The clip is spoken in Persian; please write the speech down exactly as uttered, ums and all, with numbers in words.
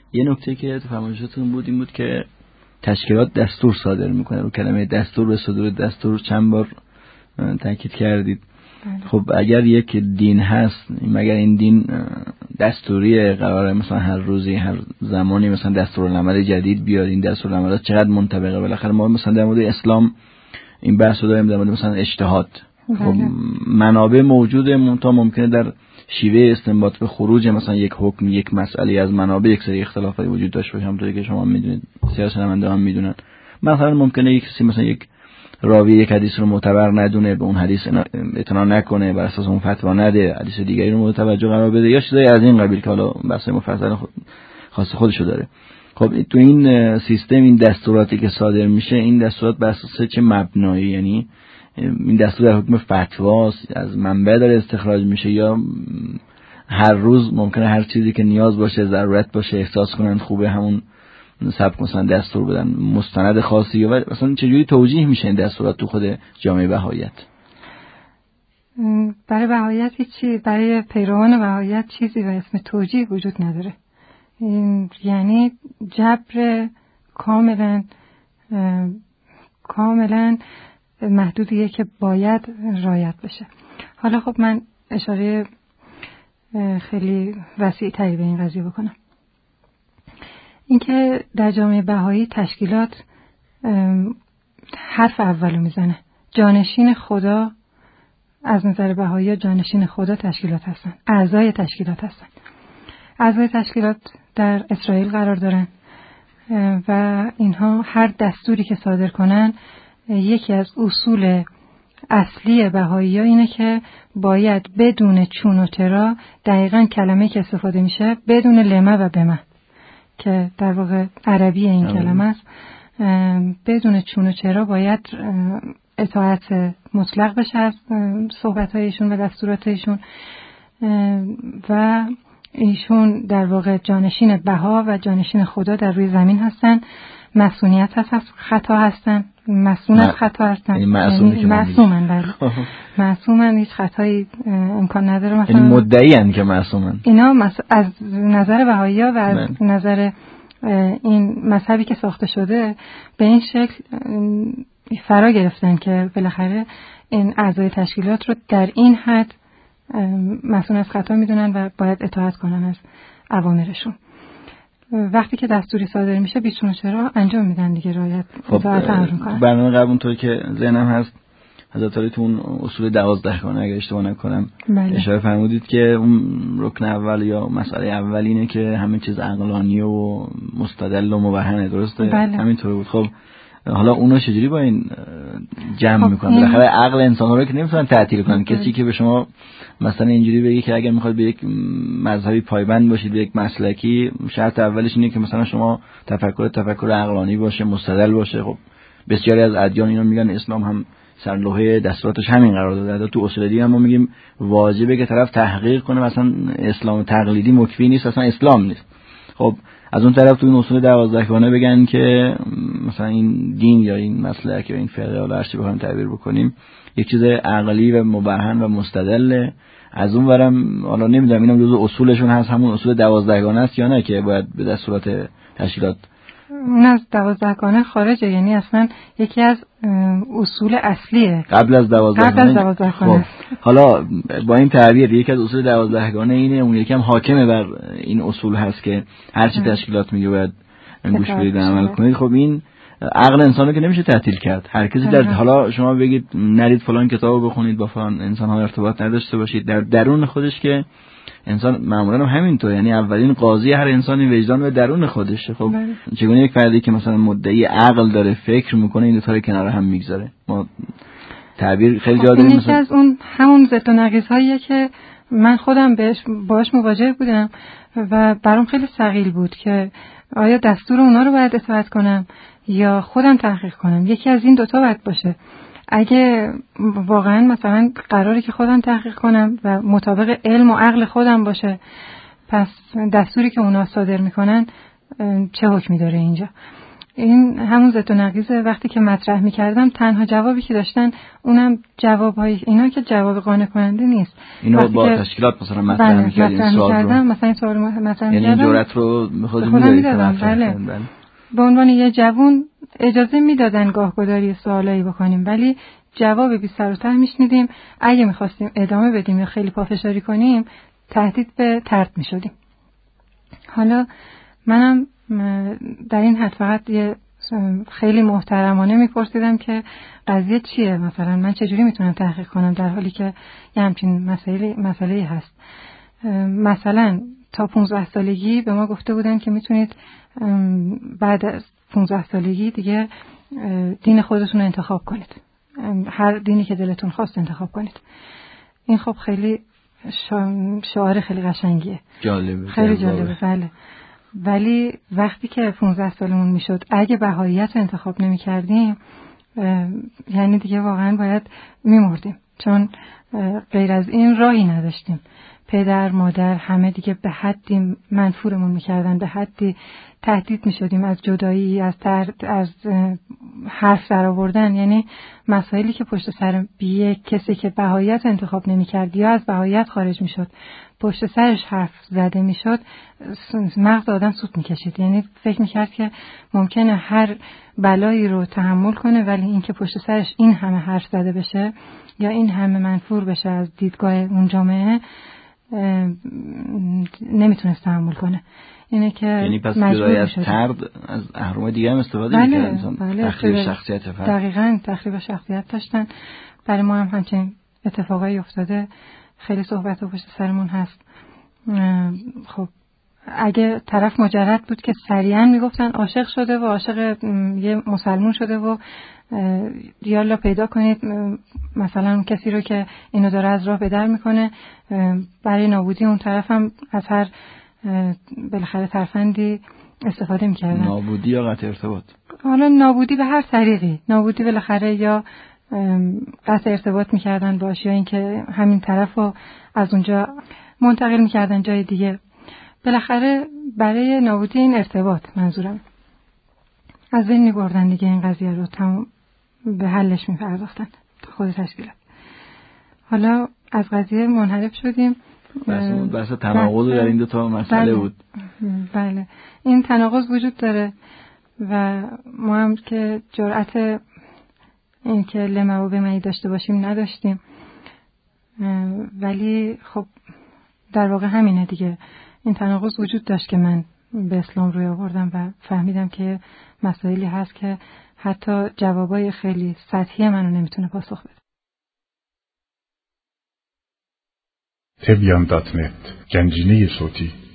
یه نکته که تو فرمایشاتون بود این بود که تشکیلات دستور صادر میکنه. رو کلمه دستور به صدور دستور چند بار تاکید کردید. خب اگر یک دین هست، مگر این دین دستوری قراره مثلا هر روزی هر زمانی مثلا دستورالعمل جدید بیاد؟ این دستورالعملات چقدر منطبقه؟ بالاخره ما مثلا در مورد اسلام این بحث رو داریم، در مورد مثلا اجتهاد. خب منابع موجوده، منتها ممکنه در شیوه استنباط به خروج مثلا یک حکم، یک مسئله از منابع یک سری اختلافات وجود داشته باشه. همونطوری که شما میدونید، سیاستمداران هم میدونن. مثلا ممکنه یک کسی مثلا یک راوی یک حدیث رو معتبر ندونه، به اون حدیث اعتنا نکنه، بر اساس اون فتوا نده، حدیث دیگری رو مورد توجه قرار بده، یا چیزای از این قبیل که حالا بحث مفصل خود خاص خودشو داره. خب تو این سیستم این دستوراتی که صادر میشه، این دستورات بر اساس چه مبنایی؟ یعنی این دستور در حکم فتواست، از منبع داره استخراج میشه، یا هر روز ممکنه هر چیزی که نیاز باشه، ضرورت باشه، احساس کنن خوبه، همون سبک مثلا دستور بدن، مستند خاصی؟ یا مثلا چجوری توجیه میشه این دستورات تو خود جامعه بهاییت؟ برای بهاییت چی، برای پیروان بهاییت چیزی به اسم توجیه وجود نداره. یعنی جبر کاملا کاملا محدودیه که باید رعایت بشه. حالا خب من اشاره خیلی وسیع تری به این قضیه بکنم. اینکه در جامعه بهایی تشکیلات حرف اولو میزنه. جانشین خدا از نظر بهایی جانشین خدا تشکیلات هستن، اعضای تشکیلات هستن. اعضای تشکیلات در اسرائیل قرار دارن و اینها هر دستوری که صادر کنن، یکی از اصول اصلی بهایی اینه که باید بدون چون و چرا، دقیقاً کلمه که استفاده میشه بدون لمه و بمه که در واقع عربی این کلمه است، بدون چون و چرا باید اطاعت مطلق بشه از صحبت‌هایشون و دستوراتشون. و ایشون در واقع جانشین بها و جانشین خدا در روی زمین هستن. مسئولیت هست، از خطا هستن، مسئول از خطا هستن، یعنی معصومن. بله معصومن، هیچ خطایی امکان نداره. مثلا یعنی مدعی ان که معصومن. اینا از نظر بهائی‌ها و از من. نظر این مذهبی که ساخته شده به این شکل فرا گرفتن که بالاخره این اعضای تشکیلات رو در این حد مسئول از خطا میدونن و باید اطاعت کنن از اوامرشون. وقتی که دستوری صادر میشه بیچون چرا انجام میدن دیگه، رعایت اطاعت امر میکنن. برنامه قبل اونطور که ذهنم هست حضرت علی تو اون اصول دوازدهگانه اگر اشتباه نکنم بله. اشاره فرمودید که اون رکن اول یا مسئله اول اینه که همه چیز عقلانیه و مستدل و مبرهنه، درسته؟ بله. همینطوره بود. خب حالا اونا چجوری با این جمع خب میکنن؟ بالاخره عقل انسان رو که نمیتونن تعطیل کنن. کسی که به شما مثلا اینجوری بگه که اگر میخواد به یک مذهبی پایبند باشید، به یک مسلکی، شرط اولش اینه که مثلا شما تفکر تفکر عقلانی باشه، مستدل باشه. خب بسیاری از ادیان اینو میگن، اسلام هم سرلوحه دستوراتش همین قرار داده. تو اصول دین هم ما میگیم واجبه که طرف تحقیق کنه، مثلا اسلام تقلیدی مکفی نیست، اصلا اسلام نیست. خب از اون طرف تو این اصول دوازدهگانه بگن که مثلا این دین یا این مسلک یا این فرقه حالا هر چی بخوایم تعبیر بکنیم یک چیز عقلی و مبرهن و مستدل. از اون ورم حالا نمیدونم اینم جزو اصولشون هست، همون اصول دوازدهگانه است یا نه که باید به دستورات تشکیلات اون از دوازدهگانه خارجه، یعنی اصلا یکی از اصول اصلیه قبل از دوازدهگانه. قبل از دوازدهگانه. خب حالا با این تعبیر یکی از اصول دوازدهگانه اینه، اون یکی هم حاکمه بر این اصول هست که هر چی تشکیلات میگه باید گوش بدید و عمل کنید. خب این عقل انسانو که نمیشه تعطیل کرد. هر کسی در حالا شما بگید نرید فلان کتابو بخونید، با فلان انسان ها ارتباط نداشته باشید، در درون خودش که انسان معمولا هم همینطور، یعنی اولین قاضی هر انسانی وجدان و درون خودشه. خب چگونه یک فردی که مثلا مدعی عقل داره فکر میکنه این دو تا رو کنار هم میگذاره؟ ما تعبیر خیلی جا داریم. مثلا از اون همون ضد و نقیض‌هاییه که من خودم بهش باهاش مواجه بودم و برام خیلی ثقیل بود که آیا دستور اونا رو باید اطاعت کنم یا خودم تحقیق کنم. یکی از این دوتا باید باشه. اگه واقعا مثلا قراره که خودم تحقیق کنم و مطابق علم و عقل خودم باشه، پس دستوری که اونا صادر میکنن چه حکمی داره اینجا؟ این همون ضد و نقیض وقتی که مطرح می‌کردم تنها جوابی که داشتن اونم جواب‌های اینا که جواب قانع کننده نیست. اینو با تشکیلات مثلا مطرح می‌کردین سوال رو، مثلا این سوال مطرح می‌کردم، یعنی این جرأت رو خودتون می‌دادید. بله. بله. به عنوان یه جوون اجازه میدادن گاهگداری سوالایی بکنیم، ولی جواب بی سر و ته میشنیدیم. اگه می‌خواستیم ادامه بدیم یا خیلی پافشاری کنیم تهدید به طرد می‌شدیم. حالا منم در این حد فقط یه خیلی محترمانه میپرسیدم که قضیه چیه، مثلا من چجوری میتونم تحقیق کنم در حالی که یه همچین مسئله مسئله هست. مثلا تا پونزده سالگی به ما گفته بودن که میتونید بعد از پونزده سالگی دیگه دین خودتون رو انتخاب کنید، هر دینی که دلتون خواست انتخاب کنید. این خب خیلی شعار خیلی قشنگیه، جالبه، خیلی جالبه. بله. ولی وقتی که پونزده سالمون میشد اگه بهاییت رو انتخاب نمی کردیم یعنی دیگه واقعا باید میمردیم، چون غیر از این راهی نداشتیم. پدر مادر همه دیگه به حدی منفورمون میکردن، به حدی تهدید میشدیم از جدایی، از ترد، از حرف در آوردن. یعنی مسائلی که پشت سر بیه کسی که بهاییت انتخاب نمی کرد یا از بهاییت خارج میشد پشت سرش حرف زده میشد، مغز آدم سوت میکشید. یعنی فکر میکرد که ممکنه هر بلایی رو تحمل کنه، ولی این که پشت سرش این همه حرف زده بشه یا این همه منفور بشه از دیدگاه اون جامعه نمیتونست تحمل کنه. اینه که یعنی پس جدای از طرد از اهرم دیگه هم استفاده بله، میکرد انسان. بله، تخریب شخصیت فرد. دقیقاً تخریب شخصیت داشتن. برای ما هم همچین اتفاقایی افتاده، خیلی صحبت پشت سرمون هست. خب اگه طرف مجرد بود که سریعا میگفتن عاشق شده و عاشق یه مسلمون شده و یالا پیدا کنید مثلا اون کسی رو که اینو داره از راه به در میکنه، برای نابودی اون طرف هم از هر بالاخره ترفندی استفاده میکردن. نابودی یا قطع ارتباط؟ حالا نابودی به هر طریقی، نابودی بالاخره یا قطع ارتباط میکردن باش یا اینکه همین طرف رو از اونجا منتقل میکردن جای دیگه. بالاخره برای نابودی این ارتباط منظورم از بین میبردن دیگه، این قضیه رو تمام به حلش میپرداختن خود تشکیلات. حالا از قضیه منحرف شدیم. بحث تناقض در این دو تا مسئله بله. بود. بله، این تناقض وجود داره و ما هم که جرأت این که لمه و بمهی داشته باشیم نداشتیم، ولی خب در واقع همینه دیگه. این تناقض وجود داشت که من به اسلام روی آوردم و فهمیدم که مسائلی هست که حتی جوابای خیلی سطحی منو نمیتونه پاسخ بده. تبیان دات نت، گنجینه صوتی.